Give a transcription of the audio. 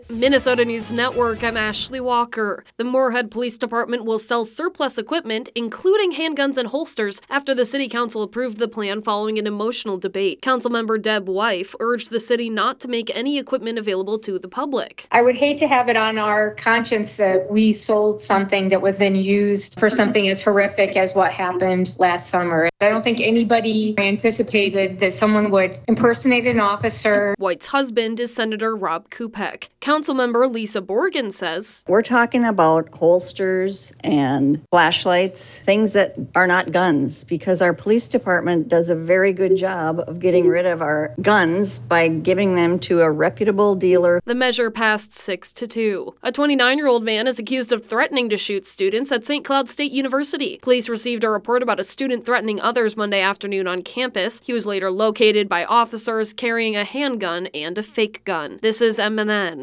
Minnesota News Network, I'm Ashley Walker. The Moorhead Police Department will sell surplus equipment, including handguns and holsters, after the City Council approved the plan following an emotional debate. Councilmember Deb Wife urged the city not to make any equipment available to the public. I would hate to have it on our conscience that we sold something that was then used for something as horrific as what happened last summer. I don't think anybody anticipated that someone would impersonate an officer. White's husband is Senator Rob Kupek. Councilmember Lisa Borgen says, "We're talking about holsters and flashlights, things that are not guns, because our police department does a very good job of getting rid of our guns by giving them to a reputable dealer." The measure passed 6-2. A 29-year-old man is accused of threatening to shoot students at St. Cloud State University. Police received a report about a student threatening others Monday afternoon on campus. He was later located by officers carrying a handgun and a fake gun. This is MNN.